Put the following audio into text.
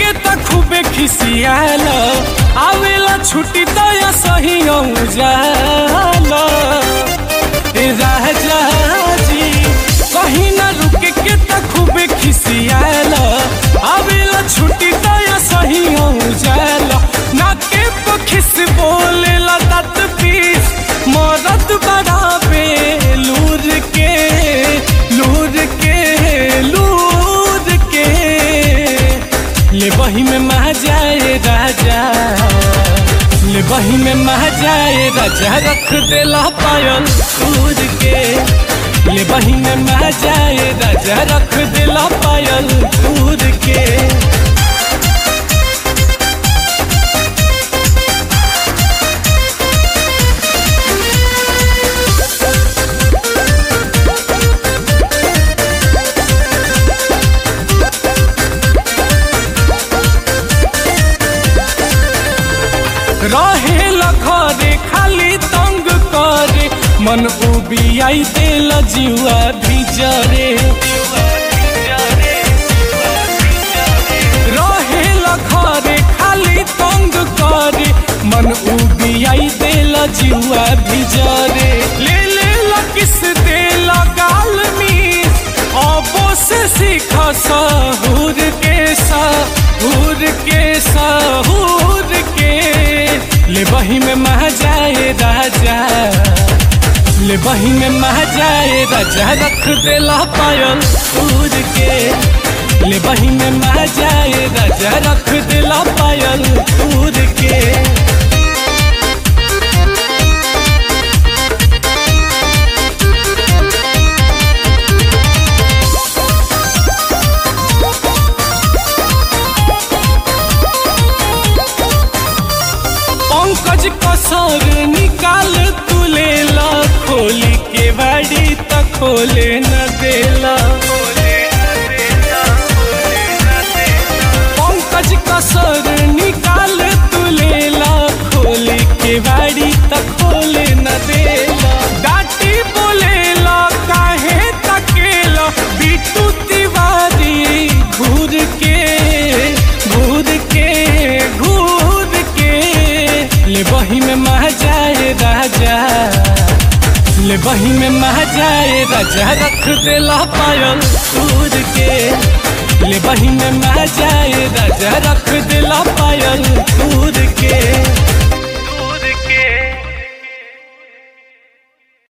के त खूबे खिसियाला आवेला छुट्टी तो या सही जाला राजा जी कहीं ना रुके के त खूबे खिसियाला आवेला छुट्टी तो या सही जाला ना के पखिस बोले लदत पीस मरद बड़ा बेलूर के लूर के लूर के ले बही में मह जाए राजा ले बही में मह जाए राजा रख देला पायल दूर के ले बही में मह जाए राजा रख देला पायल दूर के रहे घरे खाली तंग करे मन उबियाई देल जीवा भिजरे रहे घरे खाली तंग करे मन उबियाई देल जीवा भिजरे ले किस देल गाल मीस अबो से सीख सहूर के सहूर के सहूर के ले बही में मह जाए राजा ले बही में मह जाए राजा रख देला पायल दूर के ले बही में मह जाए राजा रख देला पायल दूर के पंकज कसर निकाल तू लेला खोली के बाड़ी त खोले न देला पंकज कसर निकाल तू लेला खोली के बाड़ी त खोले न देला डाटी बोलेला काहे तकेला बिट्टू तिवारी घूर के घूर के घूर के ले बही में मह जाए राजा ले बही में मह जाए राजा रख देला पायल दूर के ले बही में मह जाए राजा रख देला पायल